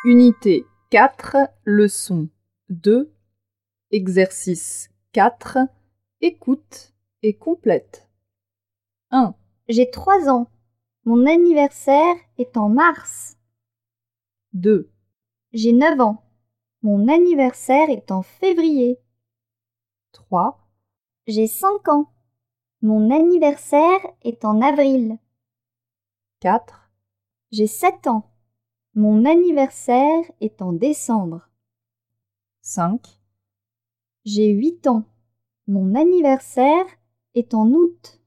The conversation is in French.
Unité 4, leçon 2, exercice 4, écoute et complète. 1. J'ai 3 ans. Mon anniversaire est en mars. 2. J'ai 9 ans. Mon anniversaire est en février. 3. J'ai 5 ans. Mon anniversaire est en avril. 4. J'ai 7 ans. Mon anniversaire est en décembre. 5. J'ai 8 ans. Mon anniversaire est en août.